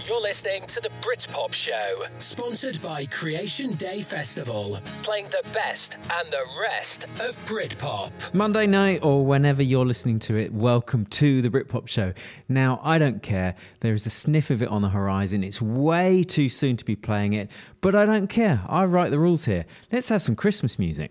You're listening to the Britpop Show, sponsored by Creation Day Festival, playing the best and the rest of Britpop. Monday night or whenever you're listening to it, welcome to the Britpop Show. Now, I don't care. There is a sniff of it on the horizon. It's way too soon to be playing it, but I don't care. I write the rules here. Let's have some Christmas music.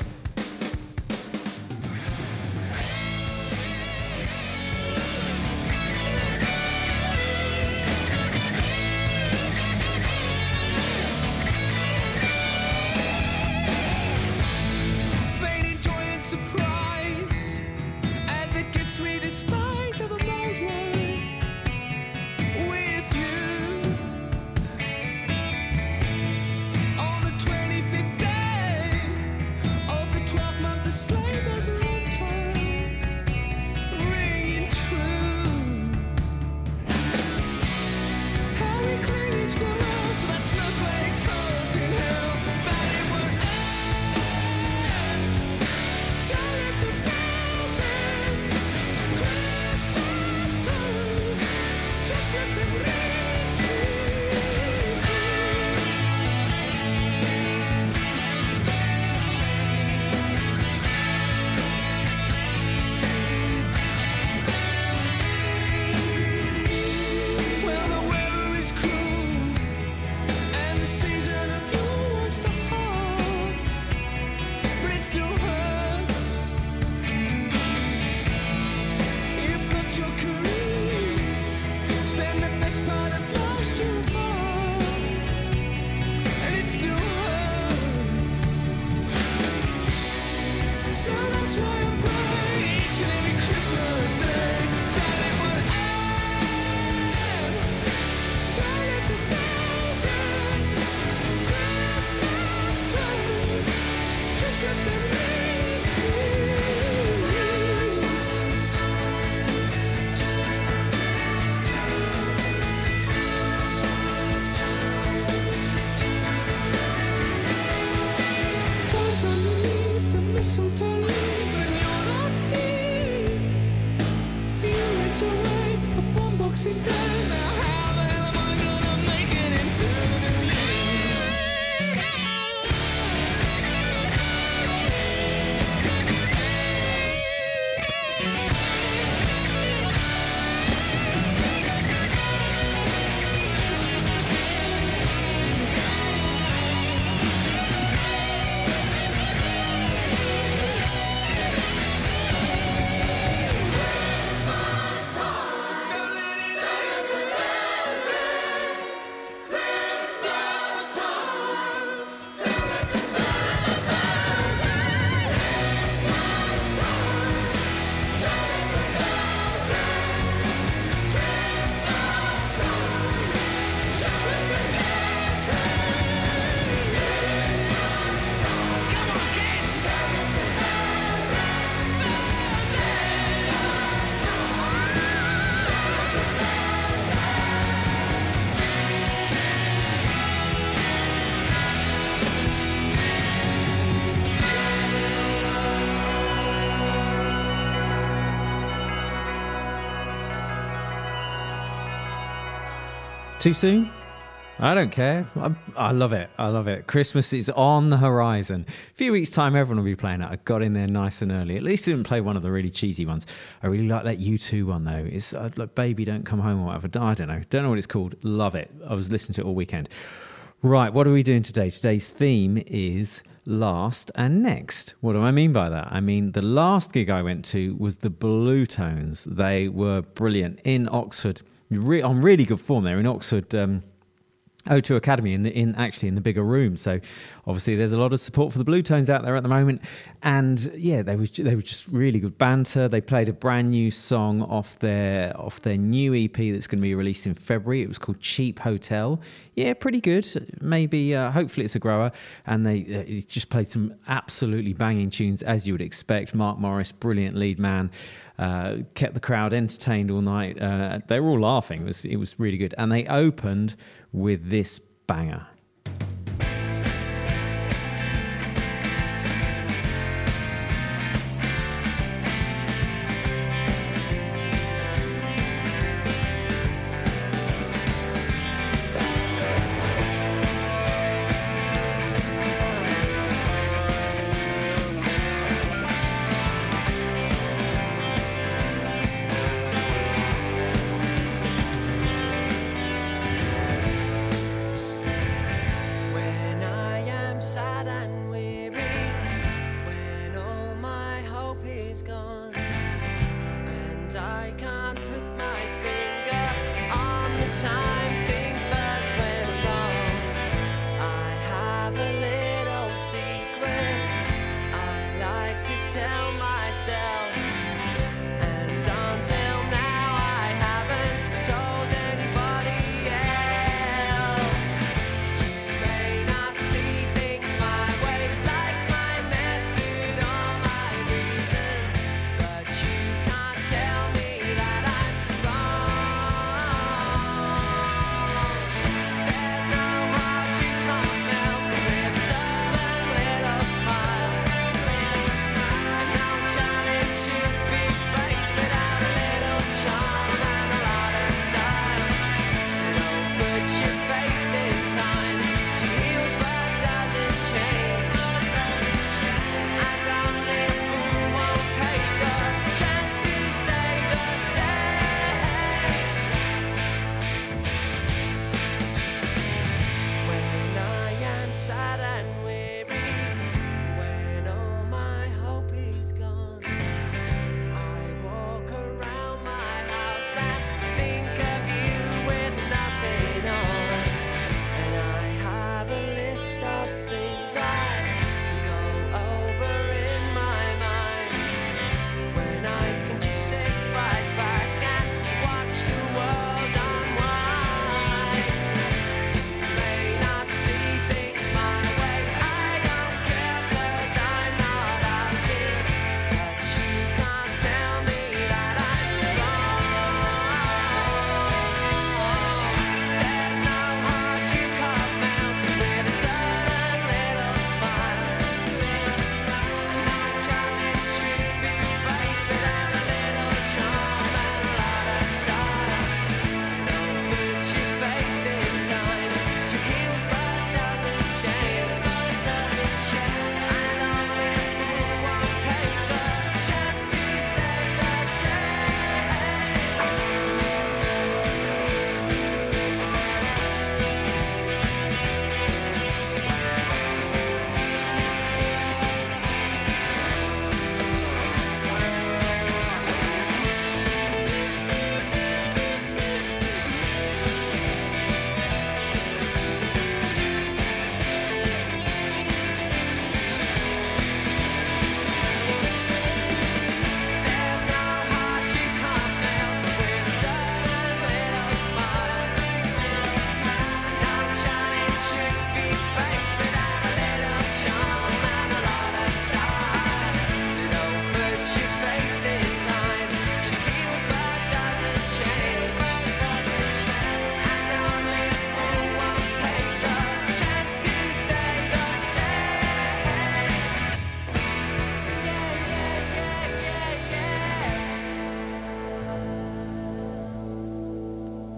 Too soon? I don't care. I love it. I love it. Christmas is on the horizon. A few weeks' time, everyone will be playing it. I got in there nice and early. At least I didn't play one of the really cheesy ones. I really like that U2 one, though. It's like Baby Don't Come Home or whatever. I don't know. Don't know what it's called. Love it. I was listening to it all weekend. Right, what are we doing today? Today's theme is last and next. What do I mean by that? I mean, the last gig I went to was the Bluetones. They were brilliant in Oxford. On really good form. They're in Oxford O2 Academy in the bigger room. So obviously there's a lot of support for the Bluetones out there at the moment. And yeah, they were just really good banter. They played a brand new song off their new EP that's going to be released in February. It was called Cheap Hotel. Yeah, pretty good. Maybe hopefully it's a grower. And they just played some absolutely banging tunes, as you would expect. Mark Morris, brilliant lead man. Kept the crowd entertained all night. They were all laughing. It was really good. And they opened with this banger.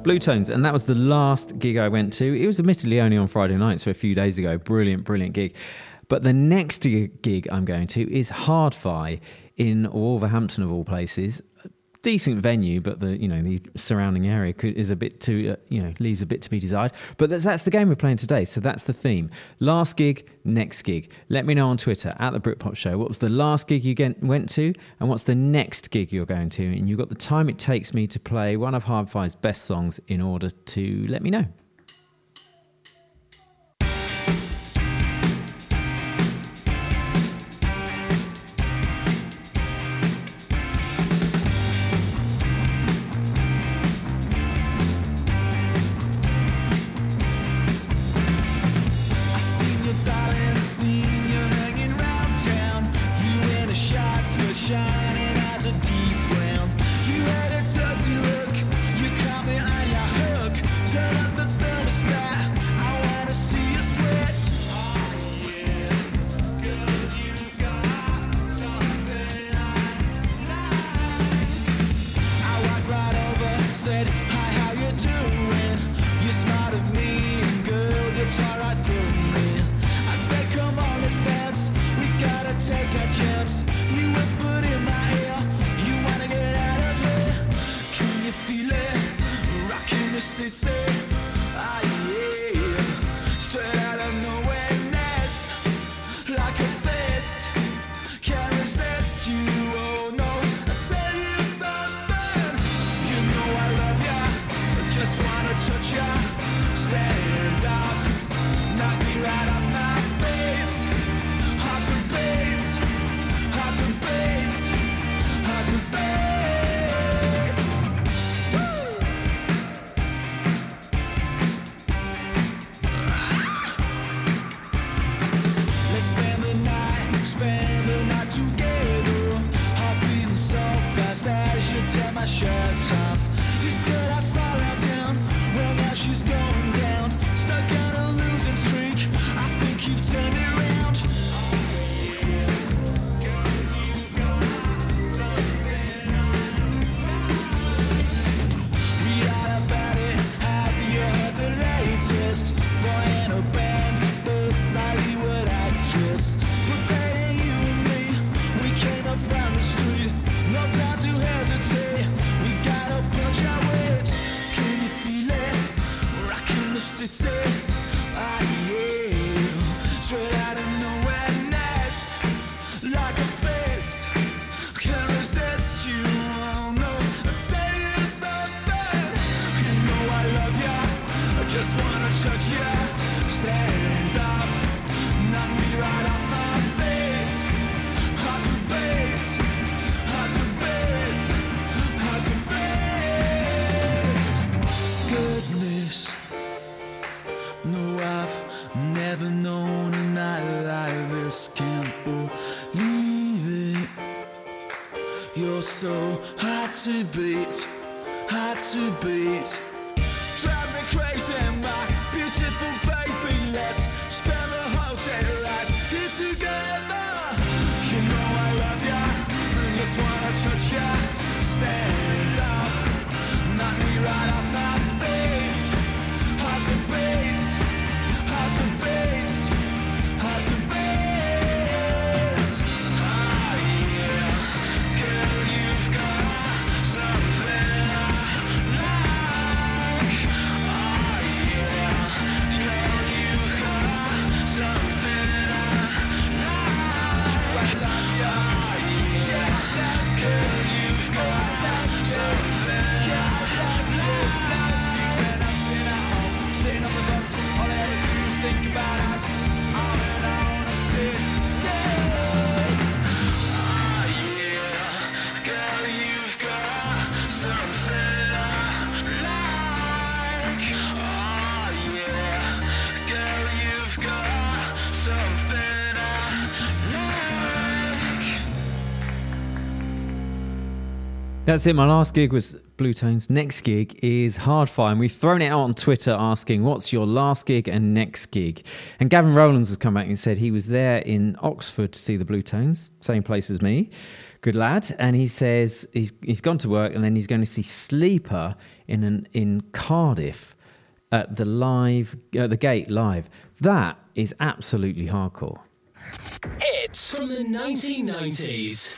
Blue Tones, and that was the last gig I went to. It was admittedly only on Friday night, so a few days ago. Brilliant gig. But the next gig I'm going to is Hard-Fi in Wolverhampton, of all places. Decent venue, but the surrounding area is a bit too leaves a bit to be desired. But that's the game we're playing today, so that's the theme. Last gig, next gig. Let me know on Twitter at the Britpop Show. What was the last gig you went to, and what's the next gig you're going to? And you've got the time it takes me to play one of Hard-Fi's best songs in order to let me know. Shining as a deep brown. You had a dirty look. You caught me on your hook. Turn up the thermostat. I wanna see you sweat. Oh yeah, girl, you've got something I like. I walked right over, said hi, how you doing? You smiled at me, and girl, you tore right through me. I said, come on, let's dance. We've gotta take a chance. You whispered in my ear, you wanna get out of here. Can you feel it? Rocking the city. Ah yeah. Straight out of nowhereness. Like a fist. Can't resist you, oh no. I'll tell you something. You know I love ya. I just wanna touch ya. Stand up. Knock me right off my feet. Hard to beat. Hard to beat, hard to beat. Let's spend the night together. Heart beating so fast as you tear my shirt off. This girl I saw around town, well now she's going down. Stuck on a losing streak, I think you've turned it around. Boy in a band, but Hollywood actress. But baby, you and me, we came up from the street. No time to hesitate. We gotta punch our weight. Can you feel it? Rocking the city. Ah yeah. Straight out of nowhereness. Like a fist. Can't resist you. Oh no. I'll tell you something. You know I love ya. I just wanna touch ya. Stand up, knock me right off my feet. Hard to beat, hard to beat, hard to beat. Goodness, no, I've never known a night like this. Can't believe it. You're so hard to beat, hard to beat. Drive me crazy, my beautiful baby. Let's spend the whole day right here together. You know I love ya, I just wanna touch ya. Stand up, knock me right off my feet. Hard to beat, hard to beat, hard to beat. Ah yeah, girl, you've got something I like. Ah yeah, girl, you've got something I like. Right on ya, yeah, girl, you've got something I like. And I'm sitting at home, sitting on the bus, all I ever do is think about us. On and on, I sit there. Ah yeah, girl, you've got something I like. Ah yeah, girl, you've got something I like. That's it. My last gig was Blue Tones' next gig is Hardfire, and we've thrown it out on Twitter asking, what's your last gig and next gig? And Gavin Rowlands has come back and said he was there in Oxford to see the Blue Tones, same place as me. Good lad. And he says he's gone to work and then he's going to see Sleeper in Cardiff at the Gate live. That is absolutely hardcore. Hits from the 1990s.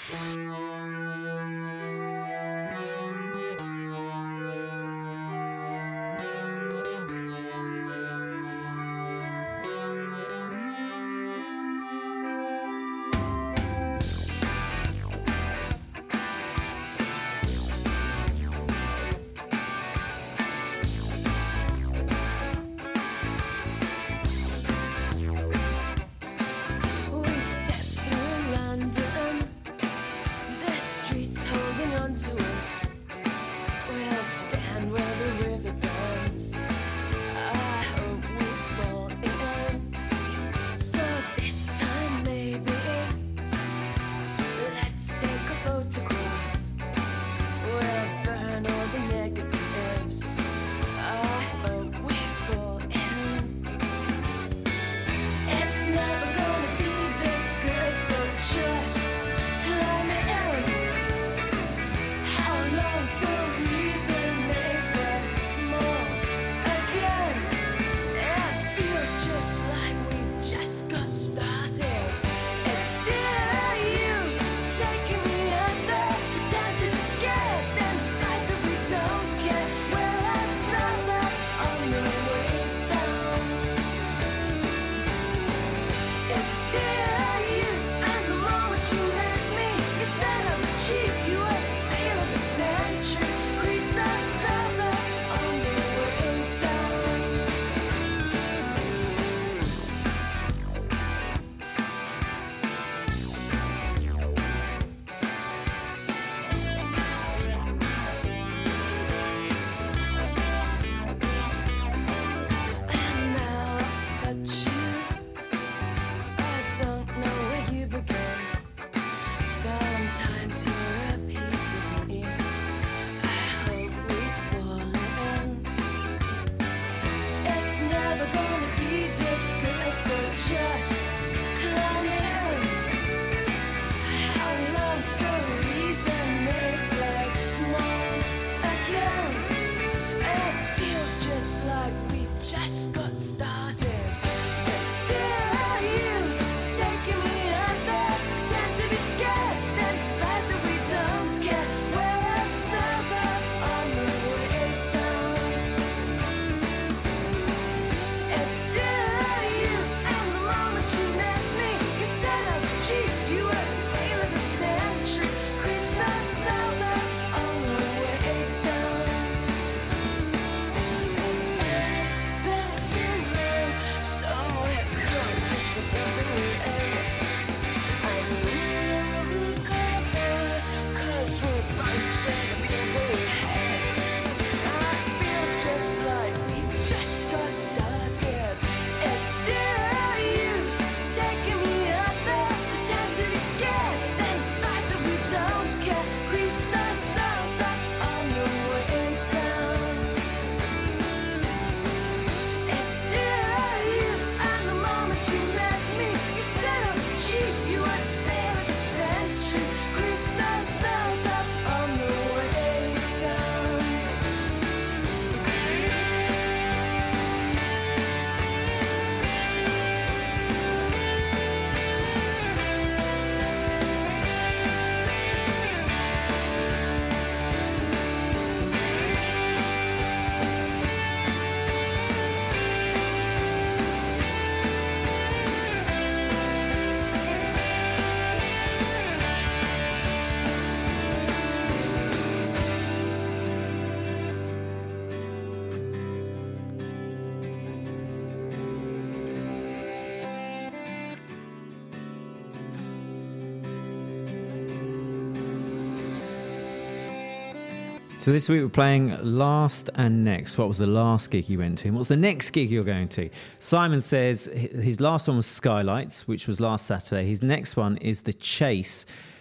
So this week we're playing Last and Next. What was the last gig you went to? And what's the next gig you're going to? Simon says his last one was Skylights, which was last Saturday. His next one is The Chase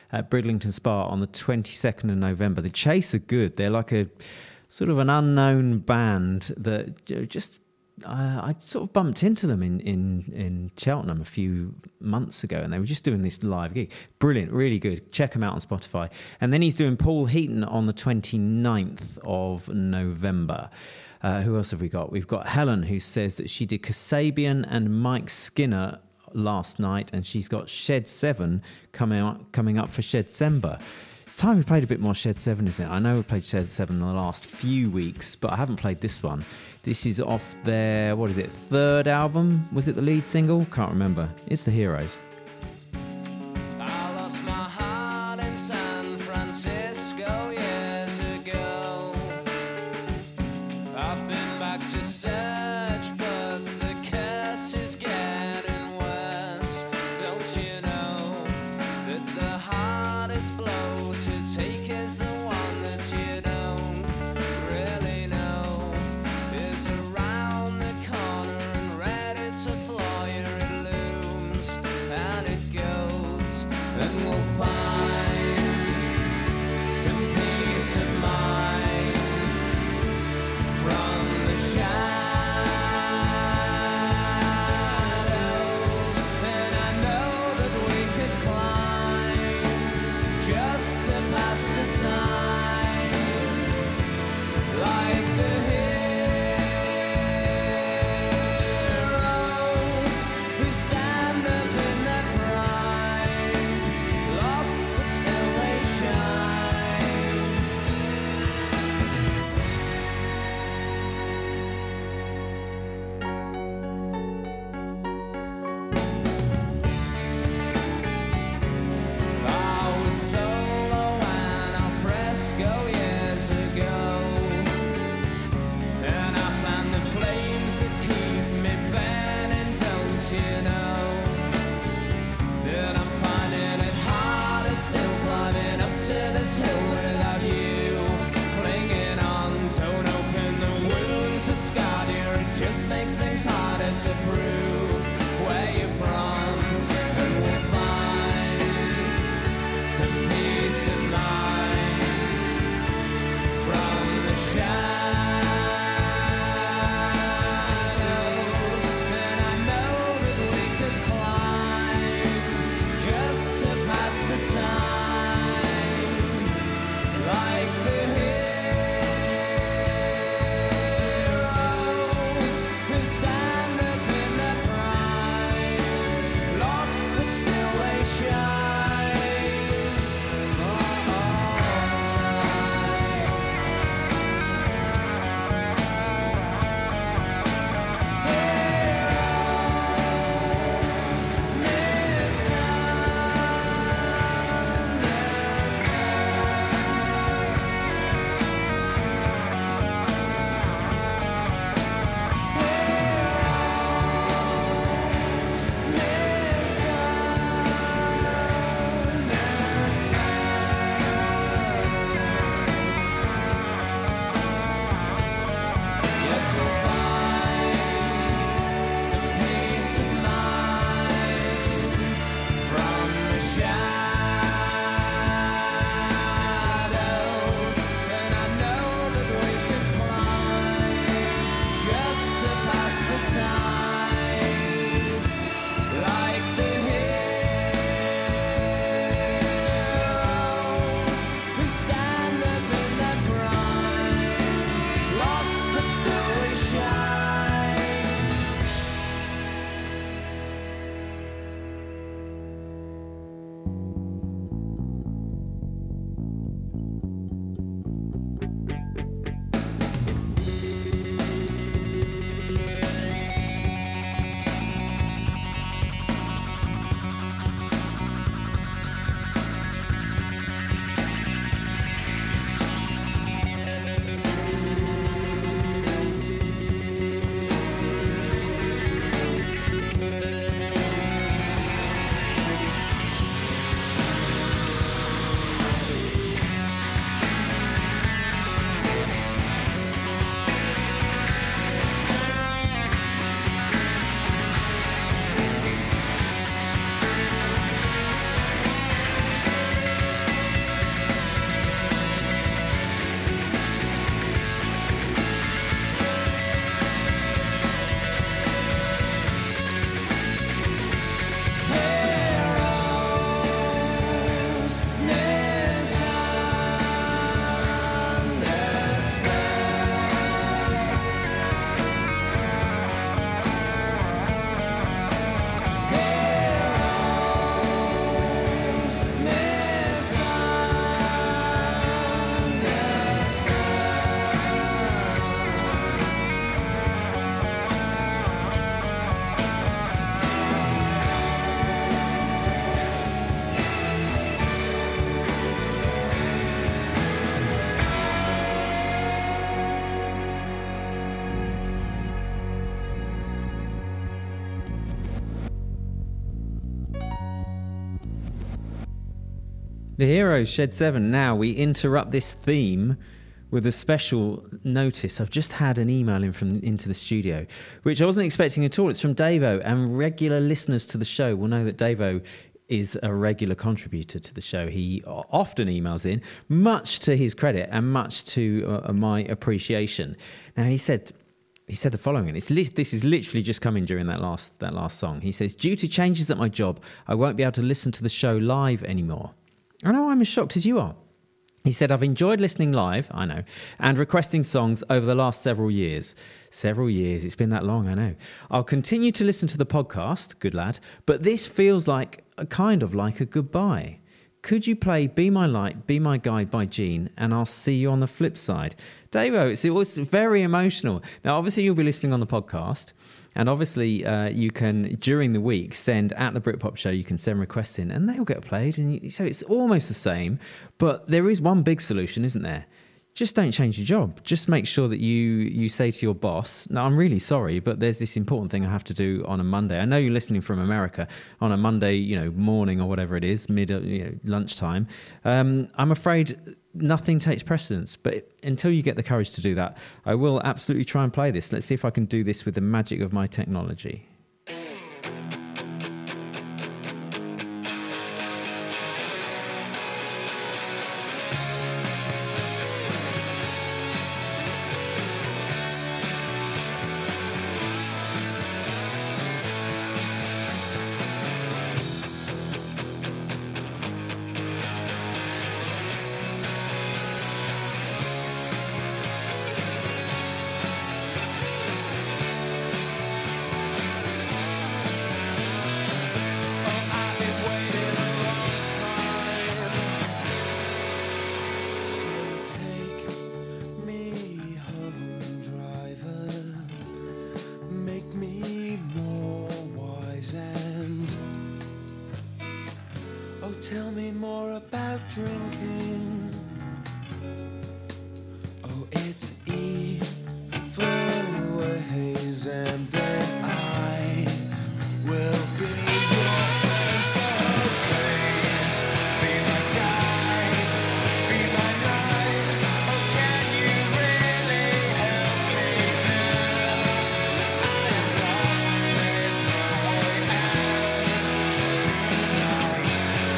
at Bridlington Spa on the 22nd of November. The Chase are good. They're like a sort of an unknown band that just... I sort of bumped into them in Cheltenham a few months ago, and they were just doing this live gig. Brilliant, really good. Check them out on Spotify. And then he's doing Paul Heaton on the 29th of November. Who else have we got? We've got Helen, who says that she did Kasabian and Mike Skinner last night, and she's got Shed 7 coming up for Shed December. It's time we played a bit more Shed 7, isn't it? I know we've played Shed 7 in the last few weeks, but I haven't played this one. This is off their, what is it, third album? Was it the lead single? Can't remember. It's The Heroes. I lost my heart in San Francisco years ago. I've been back to search, but the curse is getting worse. Don't you know that the hardest blow to take is the one that you don't really know is around the corner and ready to floor you. It looms and it goes, and we'll find some peace of mind from the shadows. And I know that we could climb just to pass the time, like the heroes who stand up in their prime, lost but still they shine. I was solo and al fresco years ago, and I found the flames that keep me burning. Don't you know that I'm finding it harder still climbing up to this hill without you clinging on? Don't open the wounds that scarred you, it just makes things harder to prove where you're from. And we'll find some peace of mind from the shadows. And I know that we could climb just to pass the time, like the heroes who stand up in their prime, lost but still they shine for all time. Heroes Yes, we'll find some peace of mind from the shadows. And I know that we could climb just to pass the time, like the heroes who stand up in their prime, lost but still we shine. The Heroes, Shed 7. Now we interrupt this theme with a special notice. I've just had an email into the studio, which I wasn't expecting at all. It's from Davo, and regular listeners to the show will know that Davo is a regular contributor to the show. He often emails in, much to his credit and much to my appreciation. Now he said the following, and this is literally just coming during that last song. He says, due to changes at my job, I won't be able to listen to the show live anymore. I know, I'm as shocked as you are. He said, I've enjoyed listening live, I know, and requesting songs over the last several years. Several years, it's been that long, I know. I'll continue to listen to the podcast, good lad, but this feels like a goodbye. Could you play Be My Light, Be My Guide by Gene, and I'll see you on the flip side? Davo, it was very emotional. Now, obviously, you'll be listening on the podcast, and obviously, you can, during the week, send at the Britpop Show, you can send requests in, and they'll get played. And so it's almost the same, but there is one big solution, isn't there? Just don't change your job. Just make sure that you say to your boss, no, I'm really sorry, but there's this important thing I have to do on a Monday. I know you're listening from America on a Monday, morning or whatever it is, lunchtime. I'm afraid nothing takes precedence, but until you get the courage to do that, I will absolutely try and play this. Let's see if I can do this with the magic of my technology. Tell me more about drinking. Oh, it's evil ways, and then I will be your friend. So please be my guide, be my light. Oh, can you really help me now? I am lost and there's no way out tonight.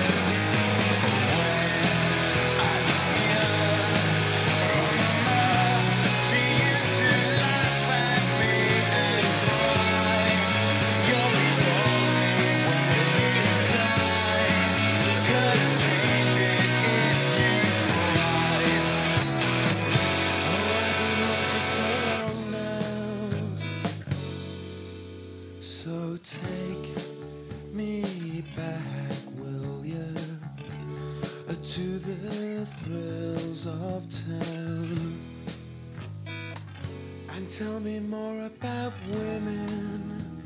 So take me back, will you, to the thrills of town, and tell me more about women.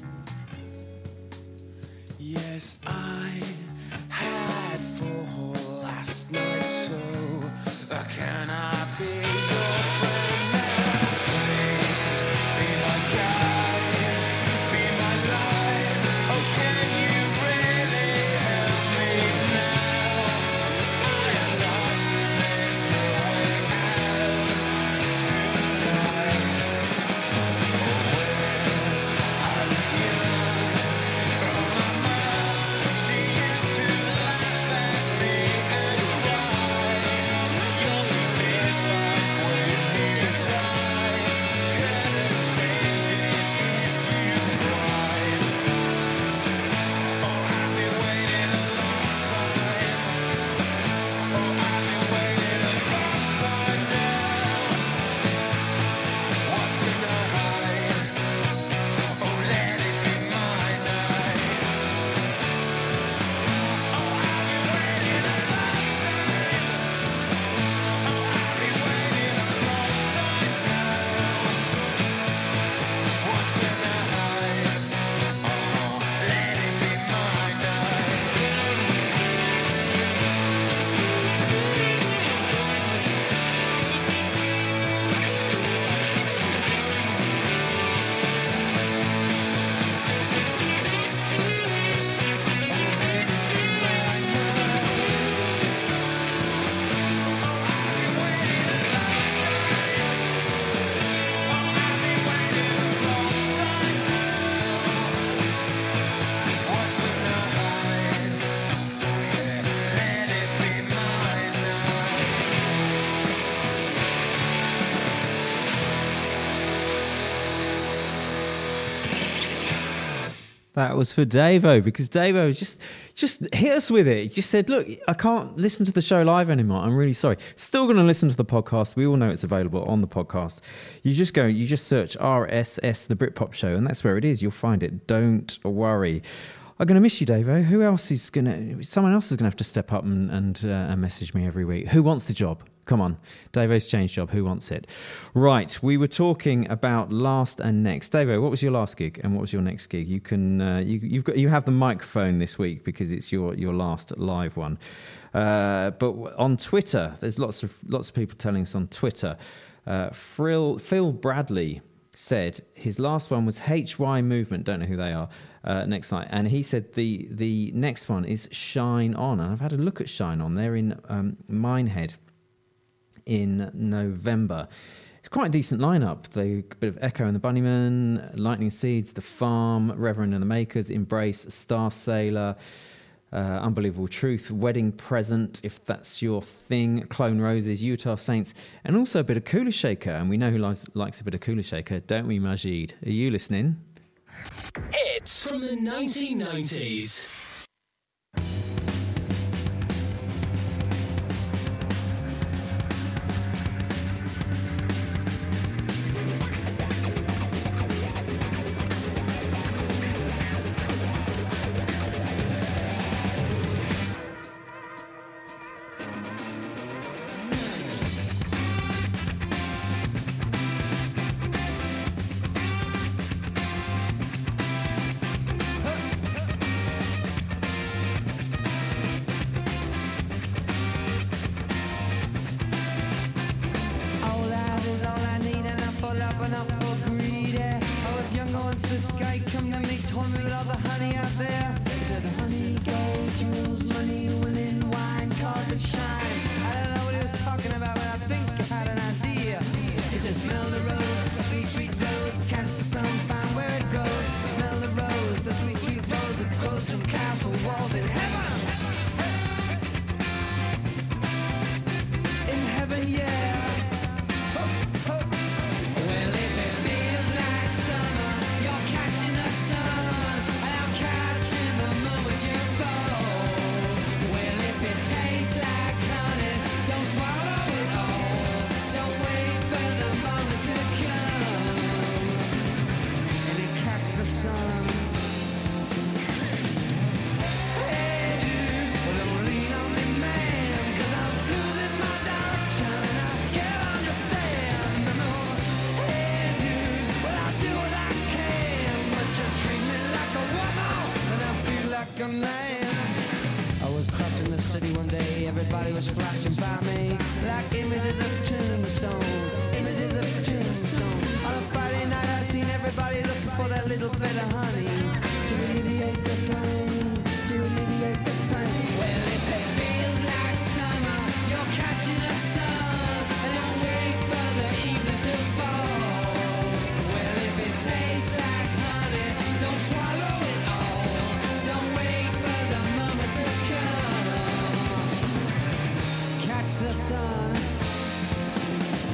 Yes, I had 4 last night, so can I be your friend now? Please be my guide, be my light. Oh, can you really help me now? I am lost and there's no way out tonight. Oh, where That was for Davo, because Davo just hit us with it. He just said, look, I can't listen to the show live anymore. I'm really sorry. Still going to listen to the podcast. We all know it's available on the podcast. You just search RSS, The Britpop Show, and that's where it is. You'll find it. Don't worry. I'm going to miss you, Davo. Someone else is going to have to step up and message me every week. Who wants the job? Come on. Davo's changed job. Who wants it? Right. We were talking about last and next. Davo, what was your last gig and what was your next gig? You can you have the microphone this week because it's your last live one. But on Twitter, there's lots of people telling us on Twitter. Phil Bradley said his last one was HY Movement. Don't know who they are. Next night, and he said the next one is Shine On, and I've had a look at Shine On. They're in Minehead in November. It's quite a decent lineup. They a bit of Echo and the Bunnymen, Lightning Seeds, The Farm, Reverend and the Makers, Embrace, Star Sailor, Unbelievable Truth, Wedding Present, if that's your thing, Clone Roses, Utah Saints, and also a bit of Kula Shaker. And we know who likes a bit of Kula Shaker, don't we, Majid? Are you listening? Hits from the 1990s.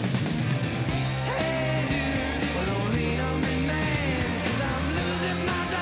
Hey dude, well don't lean on me, man, 'cause I'm losing my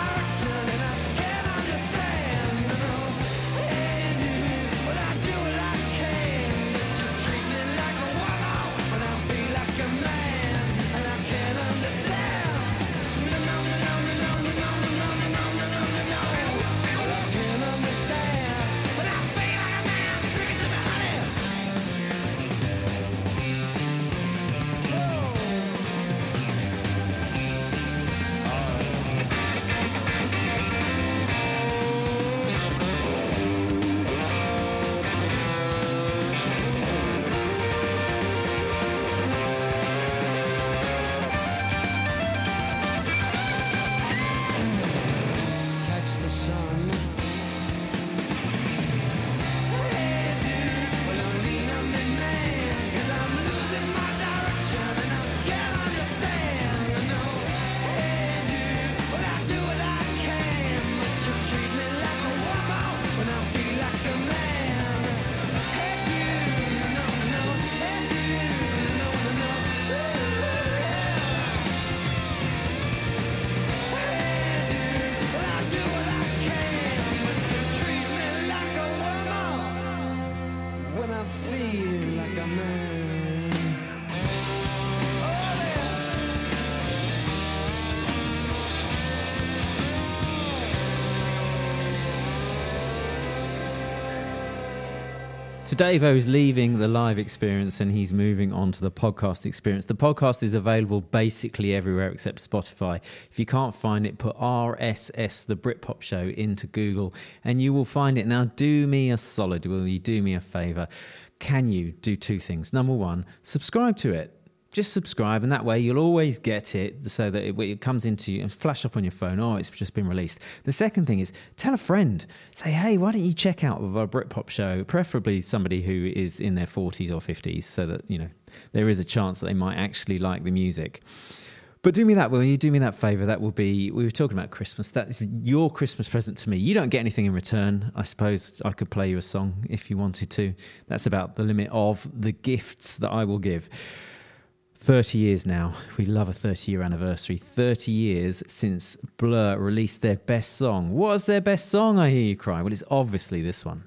So Davo is leaving the live experience and he's moving on to the podcast experience. The podcast is available basically everywhere except Spotify. If you can't find it, put RSS, the Britpop Show, into Google and you will find it. Now, do me a solid, will you? Do me a favour. Can you do two things? Number one, subscribe to it. Just subscribe, and that way you'll always get it so that it comes into you and flash up on your phone. Oh, it's just been released. The second thing is tell a friend. Say, hey, why don't you check out our Britpop Show? Preferably somebody who is in their 40s or 50s, so that, you know, there is a chance that they might actually like the music. But do me that, will you? Do me that favour. That will be, we were talking about Christmas. That is your Christmas present to me. You don't get anything in return. I suppose I could play you a song if you wanted to. That's about the limit of the gifts that I will give. 30 years now. We love a 30-year anniversary. 30 years since Blur released their best song. What was their best song, I hear you cry? Well, it's obviously this one.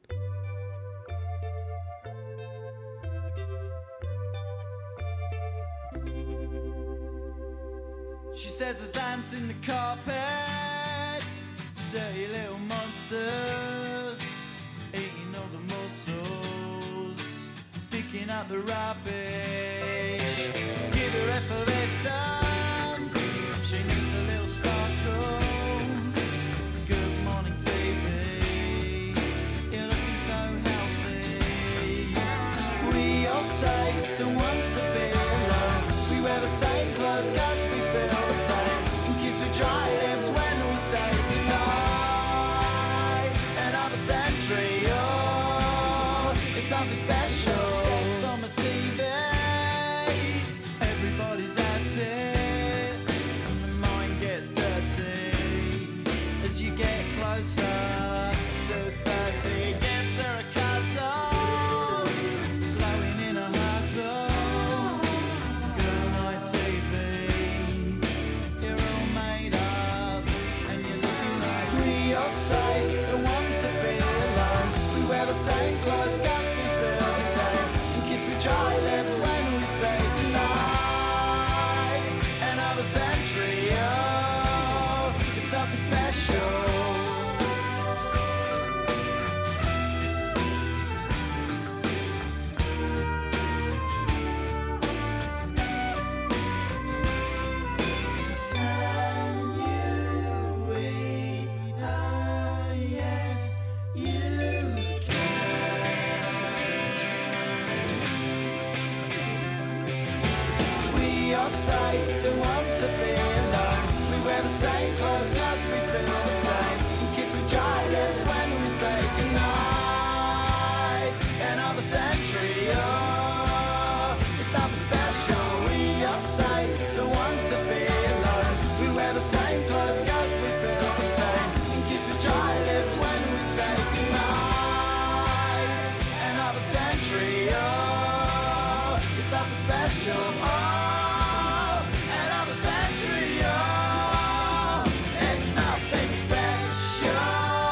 She says there's ants in the carpet, dirty little monsters, eating all the mussels, picking up the rubbish. Give her effervescence, she needs a little sparkle. Good morning TV, you're looking so healthy. We all say don't want to be alone. We wear the same clothes 'cause we feel the same, and kiss the dry lips when we say goodnight. Another century, oh, it's nothing special. Sex on the TV, everybody's at it, and the mind gets dirty as you get closer to 30. Gives her a cuddle, glowing in a huddle. Good night TV, you're all made up, and you're looking like we all say don't want to be alone. We wear the same clothes 'cause we feel the same, and kiss the dry lips when we say goodnight. Another century, oh, it's nothing special. We all say don't want to be alone. We wear the same clothes 'cause we feel the same, and kiss the dry lips when we say goodnight. Another century, oh, it's nothing special. We all say don't want to be alone. We wear the same clothes 'cause we feel the same, and kiss the dry lips when we say goodnight. Another century, oh, it's nothing special. Oh, another century, oh, it's nothing special.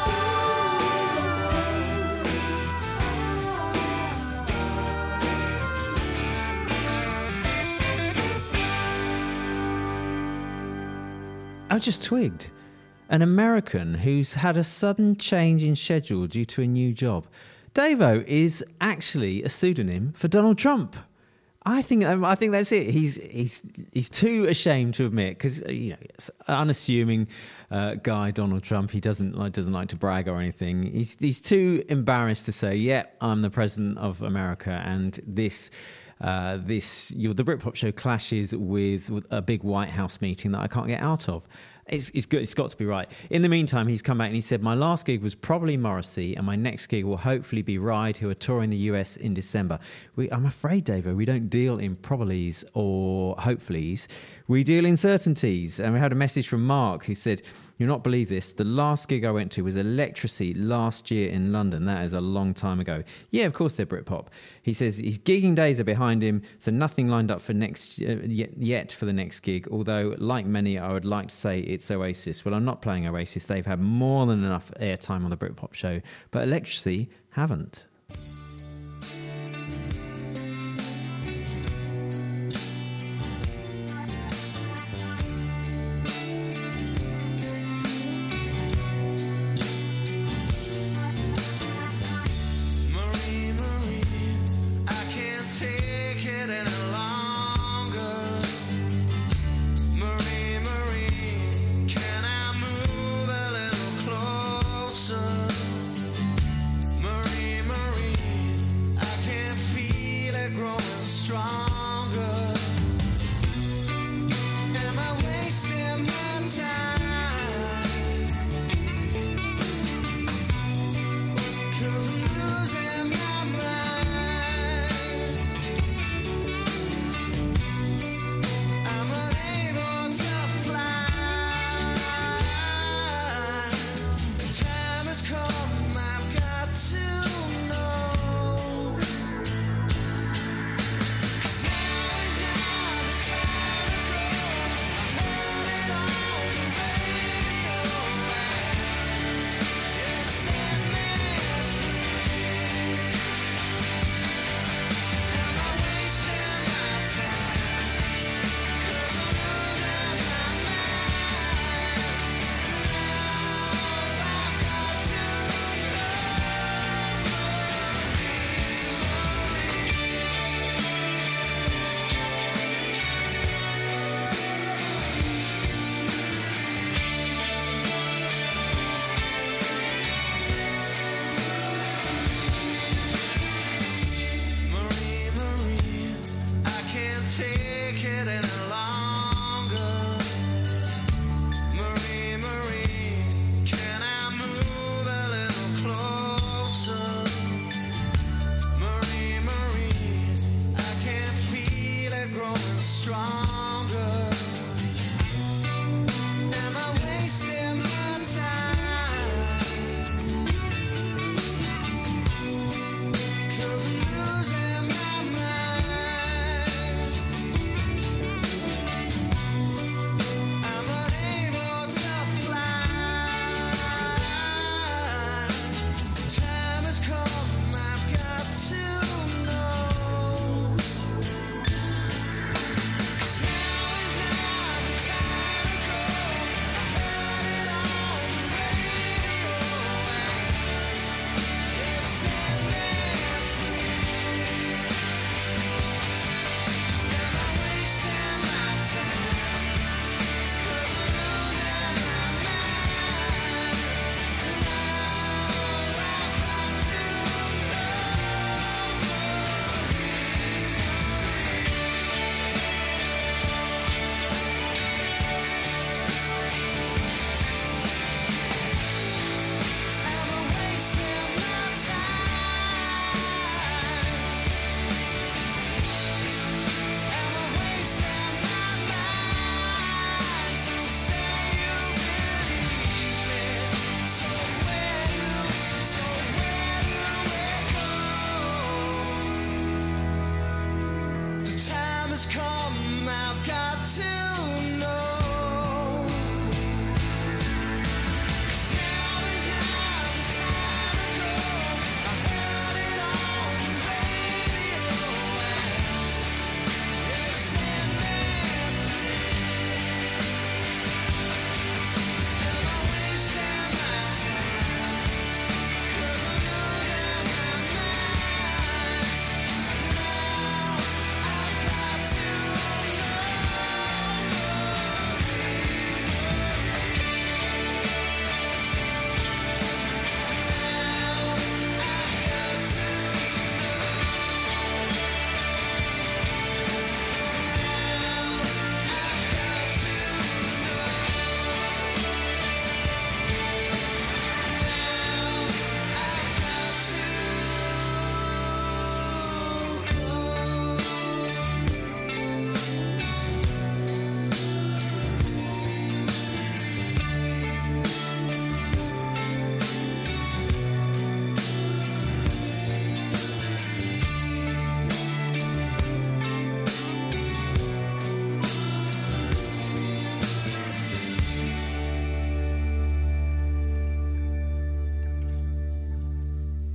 I just twigged. An American who's had a sudden change in schedule due to a new job. Davo is actually a pseudonym for Donald Trump. I think that's it. He's too ashamed to admit, because you know, it's unassuming guy, Donald Trump. He doesn't like to brag or anything. He's too embarrassed to say, "Yeah, I'm the president of America," and the Britpop Show clashes with a big White House meeting that I can't get out of. It's good. It's got to be right. In the meantime, he's come back and he said, my last gig was probably Morrissey and my next gig will hopefully be Ride, who are touring the US in December. I'm afraid, Davo, we don't deal in probablys or hopefullys. We deal in certainties. And we had a message from Mark who said, you'll not believe this, the last gig I went to was Electricity last year in London. That is a long time ago. Yeah, of course they're Britpop. He says his gigging days are behind him, so nothing lined up for yet for the next gig, although like many I would like to say it's Oasis. Well, I'm not playing Oasis. They've had more than enough airtime on the Britpop Show, but Electricity haven't. Marie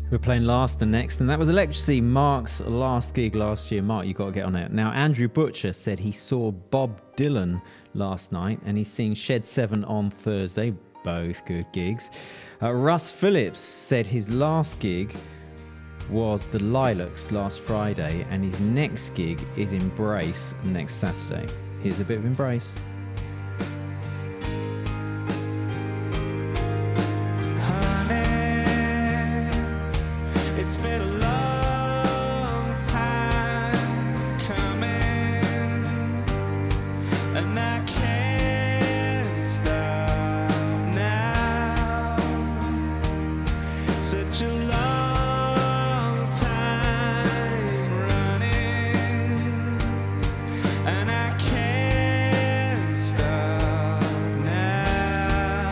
We're playing Last the next, and that was Electricity, Mark's last gig last year. Mark, you got to get on it. Now, Andrew Butcher said he saw Bob Dylan last night, and he's seeing Shed 7 on Thursday. Both good gigs. Russ Phillips said his last gig was the Lilacs last Friday, and his next gig is Embrace next Saturday. Here's a bit of Embrace. It's been a long time coming, and I can't stop now. Such a long time running, and I can't stop now.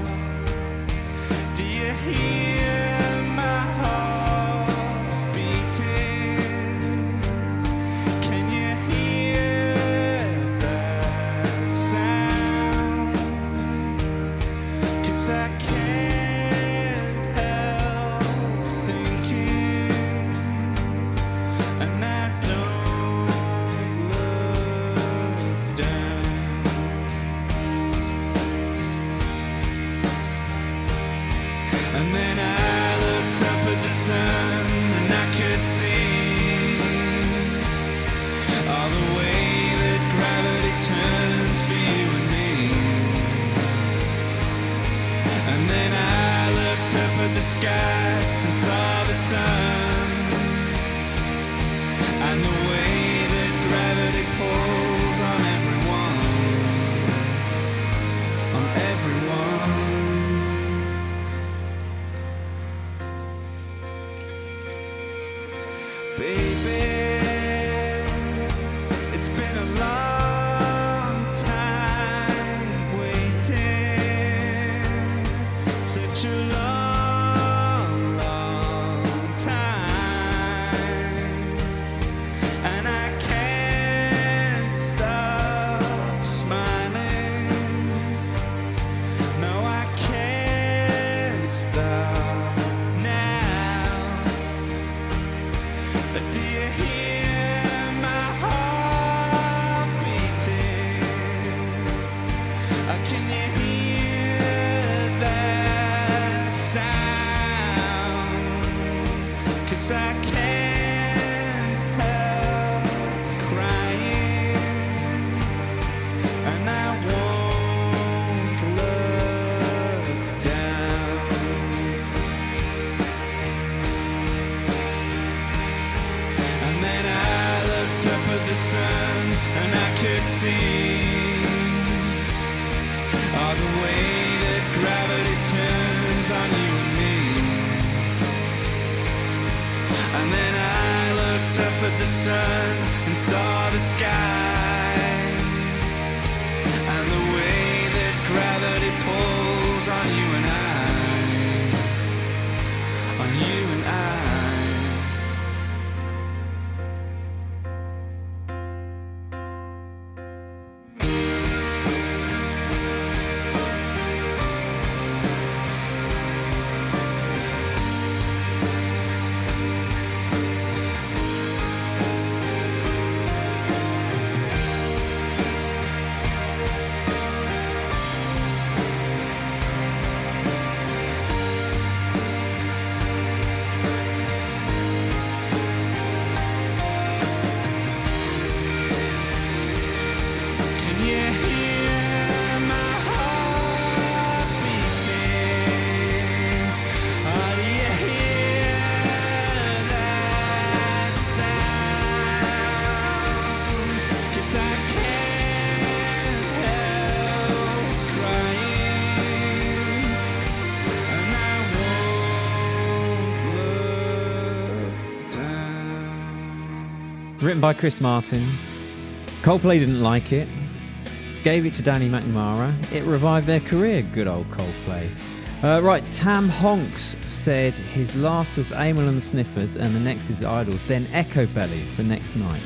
Do you hear my heart beating? Can you hear that sound? 'Cause I can't help thinking, and I don't look down. And then I looked up at the sun, and I could see all the way that gravity turns for you and me. And then I looked up at the sky and saw the sun, and the way that gravity pulls on everyone. Baby, it's been a long time waiting, such a long, long time, and I can't stop smiling. No, I can't stop now. Do you hear my heart beating? Can you hear that sound? 'Cause I can't help crying, and I won't look down. And then I looked up at the sun, and I could see all the way that gravity turns on you and me. And then I looked up at the sun and saw the sky, and the way that gravity pulls on you and I, on you and I. Written by Chris Martin. Coldplay didn't like it. Gave it to Danny McNamara. It revived their career. Good old Coldplay. Right, Tam Honks said his last was Amyl and the Sniffers, and the next is Idols, then Echo Belly for next night.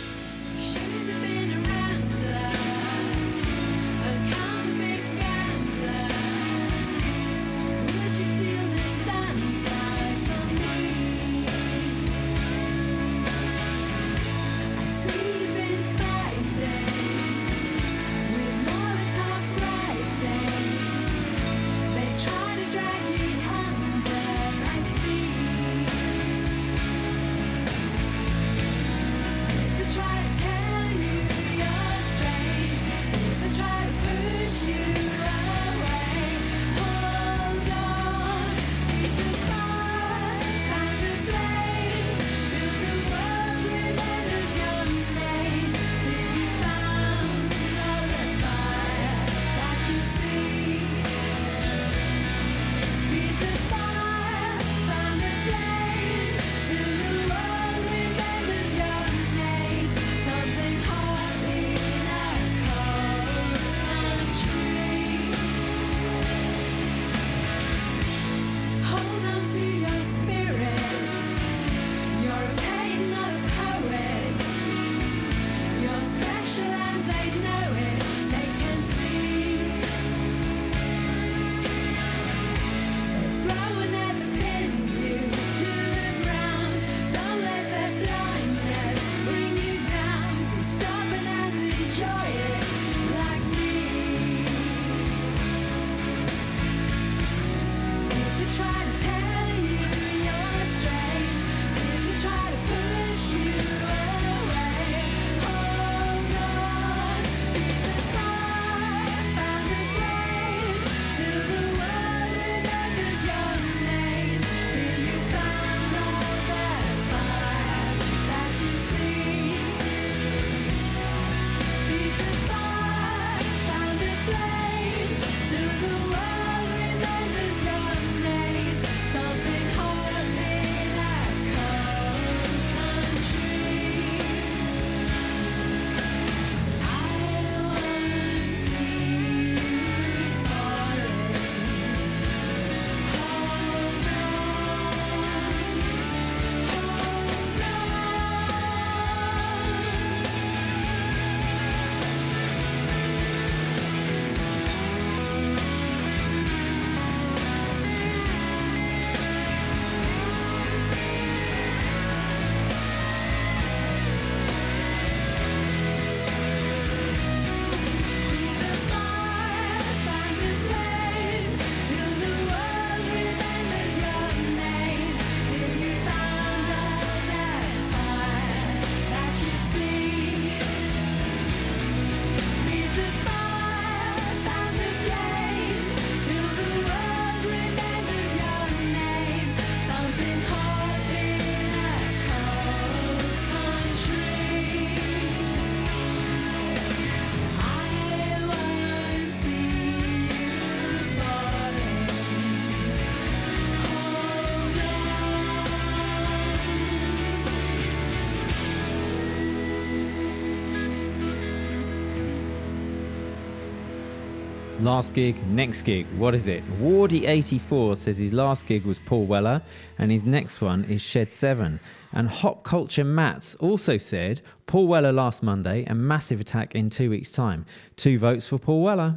Last gig, next gig, what is it? Wardy84 says his last gig was Paul Weller and his next one is Shed 7. And Hop Culture Mats also said Paul Weller last Monday and Massive Attack in 2 weeks' time. 2 votes for Paul Weller.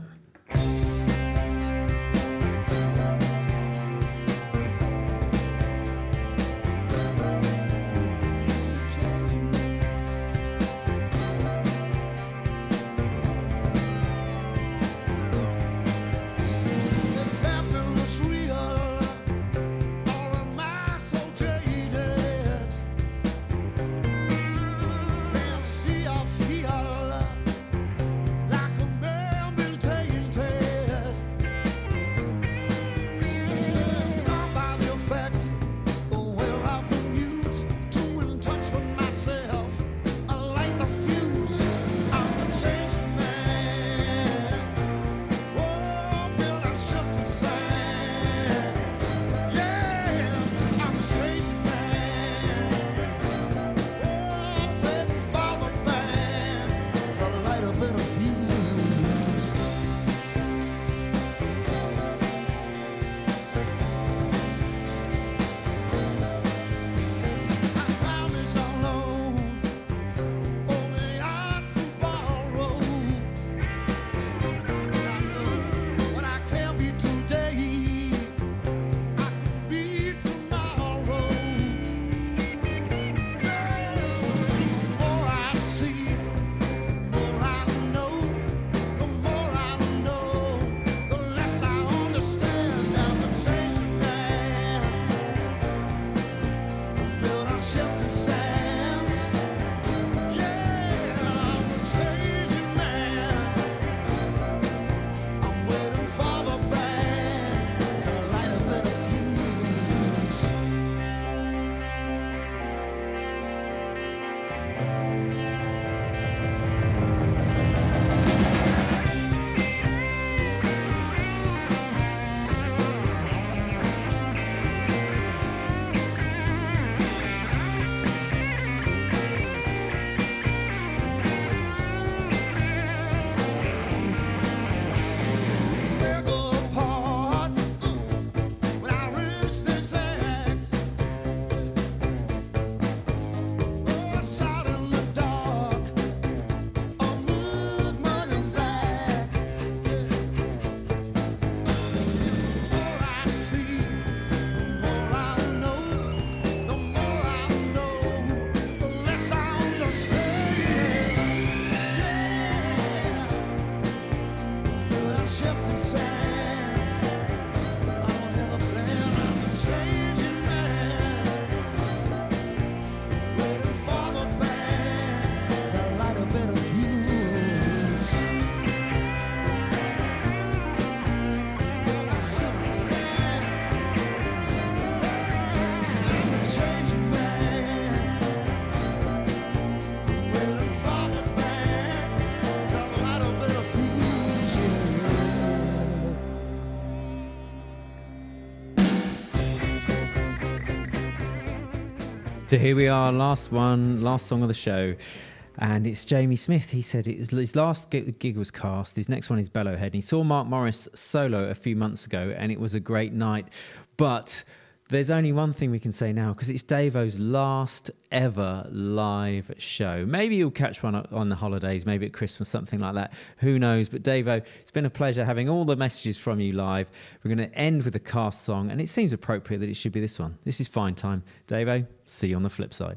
So here we are, last song of the show, and it's Jamie Smith. He said his last gig was Cast, his next one is Bellowhead, and he saw Mark Morris solo a few months ago, and it was a great night. But there's only one thing we can say now, because it's Davo's last ever live show. Maybe you'll catch one on the holidays, maybe at Christmas, something like that. Who knows? But Davo, it's been a pleasure having all the messages from you live. We're going to end with a Cast song, and it seems appropriate that it should be this one. This is Fine Time. Davo, see you on the flip side.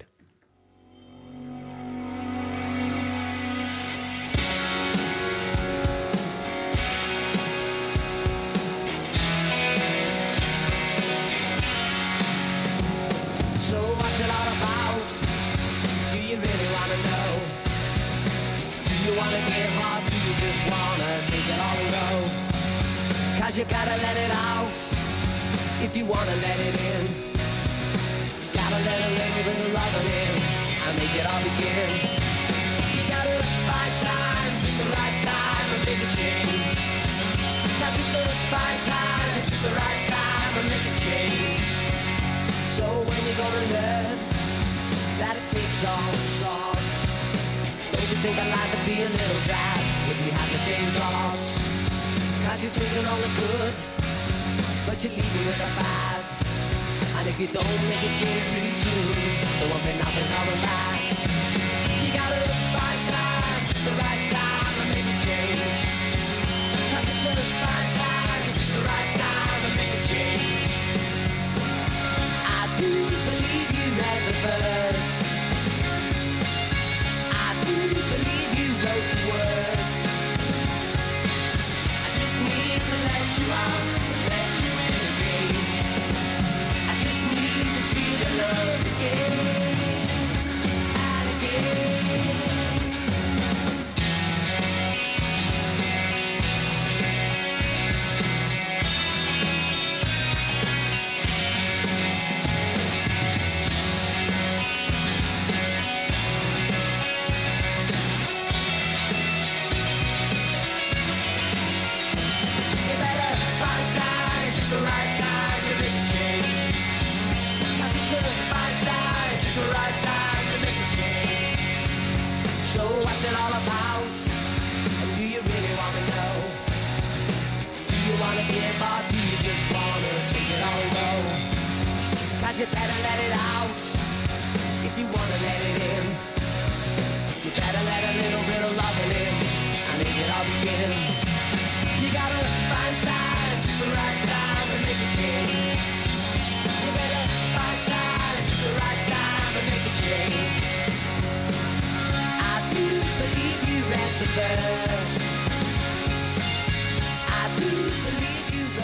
You gotta let it out if you wanna let it in. You gotta let a little bit of loving in and make it all begin. You gotta find time, pick the right time and make a change. Cause it's a fine time to pick the right time and make a change. So when you're gonna learn that it takes all sorts, don't you think that life would be a little drab if we had the same thoughts? Cause you're taking all the good, but you're leaving with the bad. And if you don't make a change pretty soon, there won't be nothing coming back.